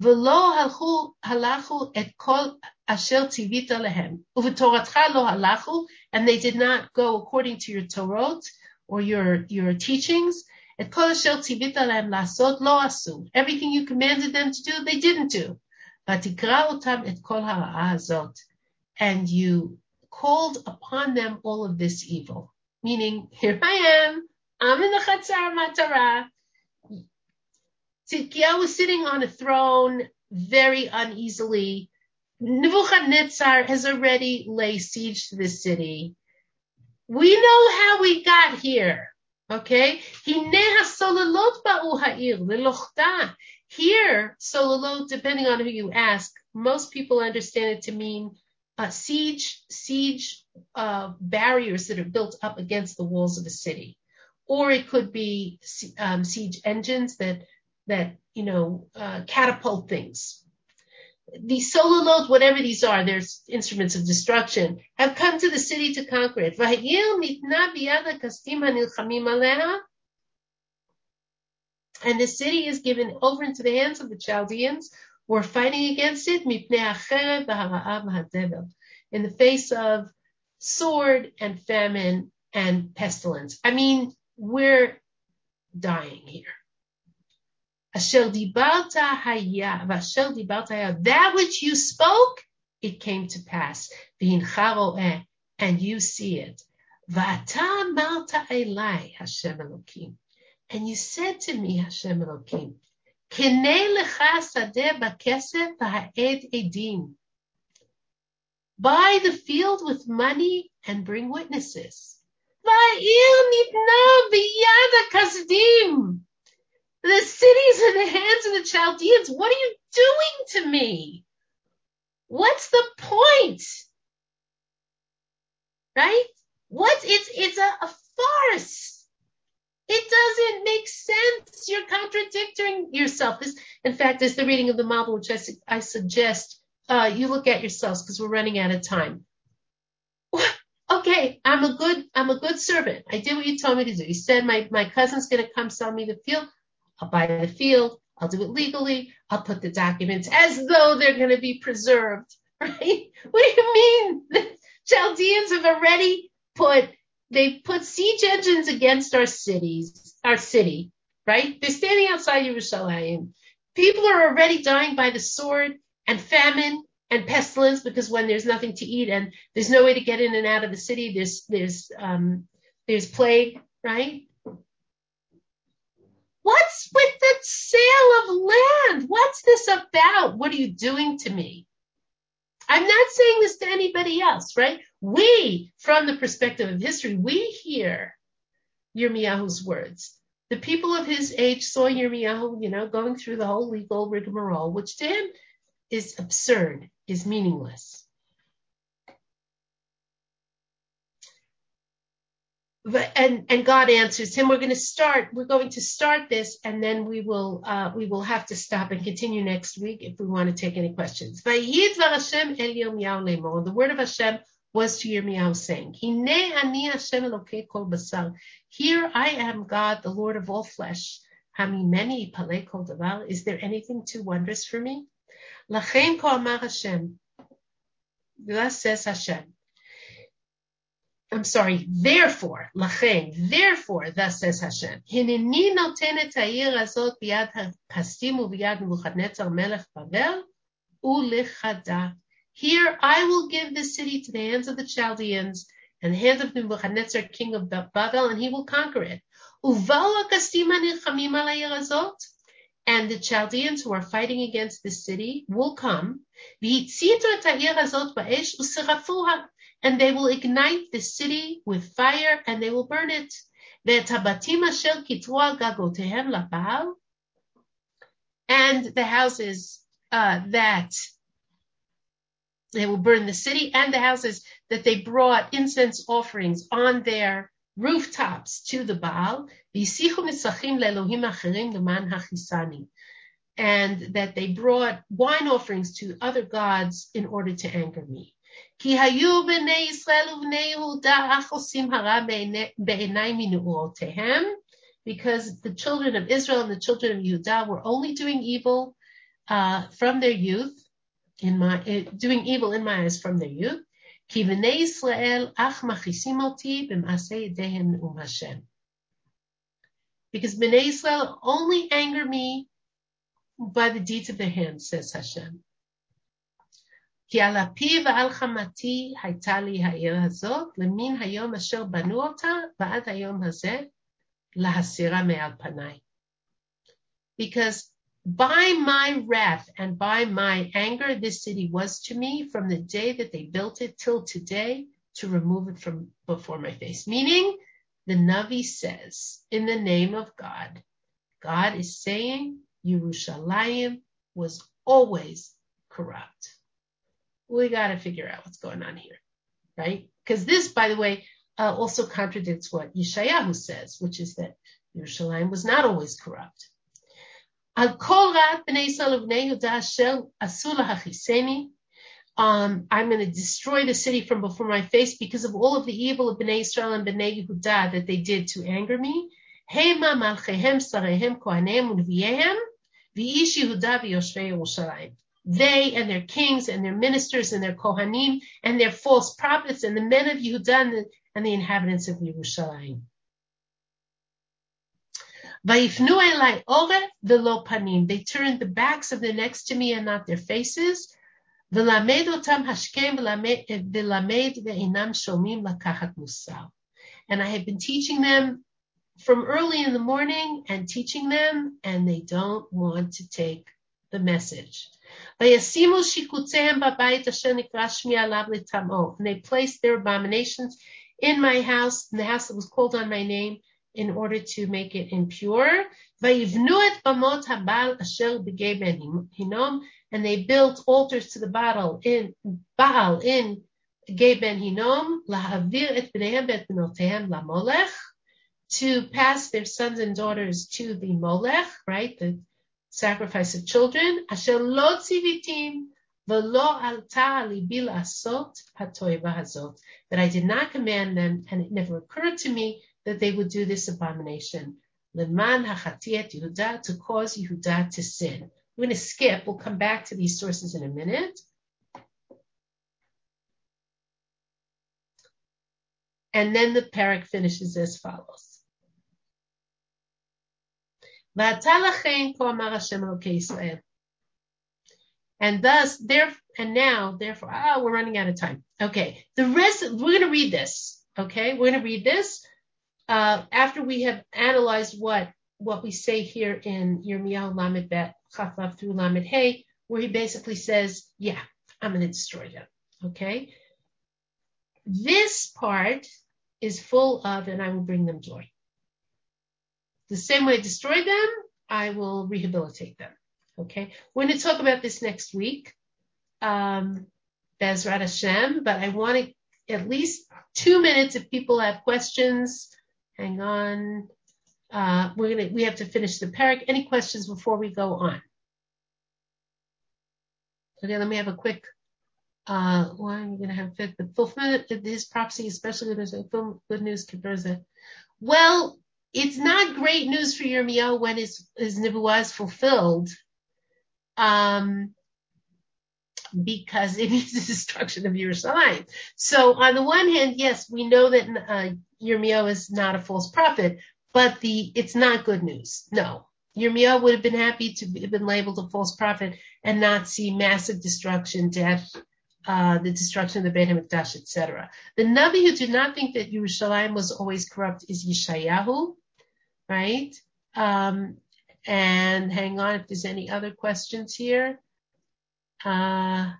And they did not go according to your Torot or your, your teachings. Everything you commanded them to do, they didn't do. And you called upon them all of this evil. Meaning, here I am, I'm in the Chatzar Matara. Tzidkiyahu was sitting on a throne very uneasily. Nebuchadnezzar has already laid siege to this city. We know how we got here, okay? Here, sololot, depending on who you ask, most people understand it to mean uh, siege, siege uh, barriers that are built up against the walls of a city. Or it could be um, siege engines that, that you know, uh, catapult things. These sololot, whatever these are, they're instruments of destruction, have come to the city to conquer it. And the city is given over into the hands of the Chaldeans, we're fighting against it in the face of sword and famine and pestilence. I mean, we're dying here. Asher dibarta haya, v'asher dibarta haya. That which you spoke, it came to pass. V'hincha ro'eh, and you see it. V'ata amarta elai, Hashem Elokim. And you said to me, Hashem Elokim, Kenei lecha sadeh b'kesef v'ha'ed edim. Buy the field with money and bring witnesses. Va'ir nitna b'yad ha'kasdim. The cities in the hands of the Chaldeans. What are you doing to me? What's the point? Right? What? It's, it's a, a farce. It doesn't make sense. You're contradicting yourself. This, in fact, is the reading of the Mabul, which I, I suggest uh, you look at yourselves because we're running out of time. Okay, I'm a good, I'm a good servant. I did what you told me to do. You said my, my cousin's going to come sell me the field. I'll buy the field. I'll do it legally. I'll put the documents as though they're going to be preserved, right? What do you mean? The Chaldeans have already put, they've put siege engines against our cities, our city, right? They're standing outside Yerushalayim. People are already dying by the sword and famine and pestilence because when there's nothing to eat and there's no way to get in and out of the city, there's, there's, um, there's plague, right? What's with the sale of land? What's this about? What are you doing to me? I'm not saying this to anybody else, right? We, from the perspective of history, we hear Yirmiyahu's words. The people of his age saw Yirmiyahu, you know, going through the whole legal rigmarole, which to him is absurd, is meaningless. But, and, and God answers him. We're going to start, we're going to start this and then we will, uh, we will have to stop and continue next week if we want to take any questions. The word of Hashem was to Yirmiyahu saying, here I am God, the Lord of all flesh. Is there anything too wondrous for me? Thus says Hashem. I'm sorry, therefore, lachen, therefore, thus says Hashem, Hineni notenet ha'ir azot biyad ha'kasdim u'biyad Nebuchadnezzar melech Bavel u'lechada. Here I will give this city to the hands of the Chaldeans and the hands of Nebuchadnezzar, king of Babel, and he will conquer it. Uva'u ha'kasdim ha'nilchamim al ha'ir azot, and the Chaldeans who are fighting against the city will come, v'hitzitu et ha'ir azot ba'esh u'serafuha, and they will ignite the city with fire and they will burn it. And the houses uh, that they will burn the city and the houses that they brought incense offerings on their rooftops to the Baal, and that they brought wine offerings to other gods in order to anger me. Because the children of Israel and the children of Yehudah were only doing evil uh, from their youth, in my uh, doing evil in my eyes from their youth. Because Bnei Israel only anger me by the deeds of their hands, says Hashem. כי על אפי ועל חמתי הייתה לי העיר הזאת, למין היום אשר בנו אותה, ועד היום הזה, להסירה מעל פניי. Because by my wrath and by my anger, this city was to me from the day that they built it till today to remove it from before my face. Meaning, the Navi says, in the name of God, God is saying Yerushalayim was always corrupt. We got to figure out what's going on here, right? Because this, by the way, uh, also contradicts what Yeshayahu says, which is that Yerushalayim was not always corrupt. Al kol rat b'nei Yisrael u'bnei Yehudah asher asu lahachiseni. Um, I'm going to destroy the city from before my face because of all of the evil of Bnei Israel and Bnei Yehudah that they did to anger me. Hema malchehem sarehem kohanehem u'neviyehem V'ish Yehuda v'yoshvei Yerushalayim. They and their kings and their ministers and their kohanim and their false prophets and the men of Yehuda and the, and the inhabitants of Yerushalayim. Vayifnu elai oreh v'lo panim. They turned the backs of their necks to me and not their faces. V'lamed otam hashkem v'lamed ve'inam shomim lakachat musar. And I have been teaching them from early in the morning and teaching them, and they don't want to take the message. Vayasimu shikutzehem b'bayit asher nikra shmi alav litamo. And they placed their abominations in my house, in the house that was called on my name, in order to make it impure. Vayivnu et bamot habal asher b'gei ben Hinnom. And they built altars to the Baal in Baal in Gei ben Hinnom, lahavir et bneihem bet benotehem lamolech, to pass their sons and daughters to the molech, right, the sacrifice of children. Asher lo tzivitim v'lo alta libi la'asot hatoiva hazot. That I did not command them, and it never occurred to me that they would do this abomination. Leman hachatiet Yehuda, to cause Yehuda to sin. We're going to skip. We'll come back to these sources in a minute. And then the parak finishes as follows. And thus, there, and now, therefore, ah, oh, we're running out of time. Okay, the rest, we're going to read this. Okay, we're going to read this uh, after we have analyzed what what we say here in Yirmiyahu Lamed Bet Chafaf through Lamed Hey, where he basically says, yeah, I'm going to destroy them. Okay? This part is full of, and I will bring them joy. The same way I destroyed them, I will rehabilitate them. Okay? We're going to talk about this next week, um, Bezrat Hashem, but I want to at least two minutes if people have questions. Hang on. Uh, we're gonna, we have to finish the parak. Any questions before we go on? Okay, let me have a quick, uh, why am I going to have fit the fulfillment of his prophecy, especially there's a good news, Kibbutz. Well, it's not great news for Yirmiyahu when his, his Nebuah is fulfilled, um, because it means the destruction of Yerushalayim. So on the one hand, yes, we know that, uh, Yirmiyahu is not a false prophet, but the it's not good news. No. Yirmiyahu would have been happy to have been labeled a false prophet and not see massive destruction, death, uh, the destruction of the Beit HaMikdash, et cetera. The Navi who did not think that Yerushalayim was always corrupt is Yeshayahu, right? Um, and hang on if there's any other questions here. Uh,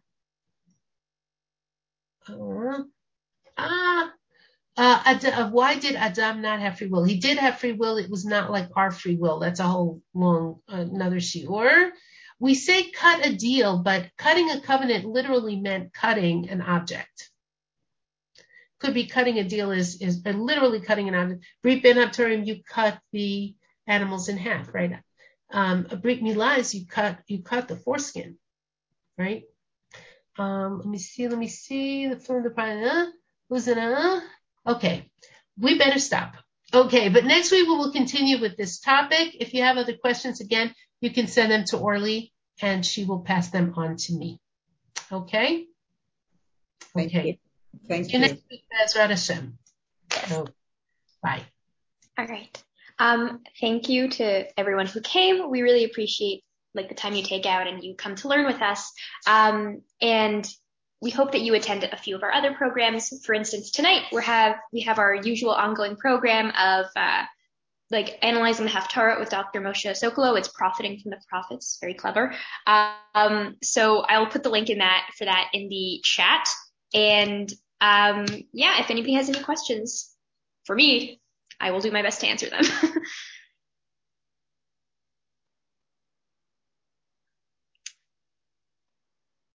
uh, ah, Uh, Ad- why did Adam not have free will? He did have free will. It was not like our free will. That's a whole long, uh, another shiur. We say cut a deal, but cutting a covenant literally meant cutting an object. Could be cutting a deal is, is uh, literally cutting an object. Brit Ben Haturim, you cut the animals in half, right? Um, a Brit Milah is you cut, you cut the foreskin, right? Um, let me see, let me see. The film, the uh, who's it, uh? Okay, we better stop. Okay, but next week we will continue with this topic. If you have other questions, again, you can send them to Orly and she will pass them on to me. Okay? Thank Okay. you. Thank See you you. next week, Bezrat Hashem. Oh, bye. All right. Um, thank you to everyone who came. We really appreciate like the time you take out and you come to learn with us. Um, and we hope that you attend a few of our other programs. For instance, tonight we have we have our usual ongoing program of uh, like analyzing the Haftarah with Doctor Moshe Sokolow. It's profiting from the prophets. Very clever. Um, so I will put the link in that for that in the chat. And um, yeah, if anybody has any questions for me, I will do my best to answer them.